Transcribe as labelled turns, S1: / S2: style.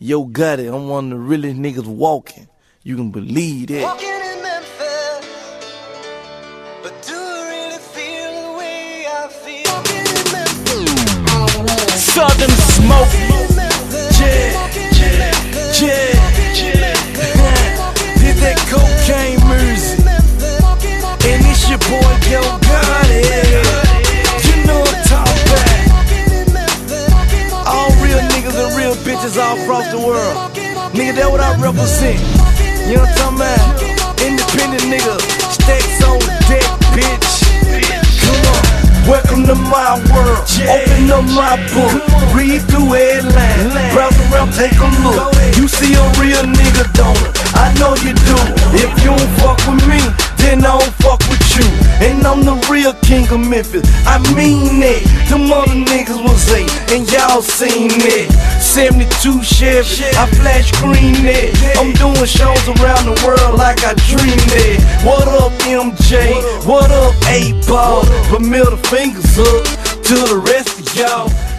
S1: Yo Gotti, I'm one of the realest niggas walking. You can believe that.
S2: Walking in Memphis, but do I really feel the way I feel? Walking in Memphis,
S1: Southern smoke. Yeah. Did that cocaine music. And it's your boy Yo Gotti. You know I'm talking about. All real niggas and real bitches all across the world. Nigga, that's what I represent. You know what I'm talking about? Independent nigga, stacks on deck, bitch. Come on, welcome to my world. Open up my book, read through headlines, browse around, take a look. You see a real nigga, don't it? I know you do. If you don't fuck with me, then I don't fuck with you. And I'm the real king of Memphis, I mean that. Them other niggas was 8, and y'all seen that. 72 Chevy, I flash green that. I'm doing shows around the world like I dreamed that. What up MJ, what up 8 Ball? But middle fingers up to the rest of y'all.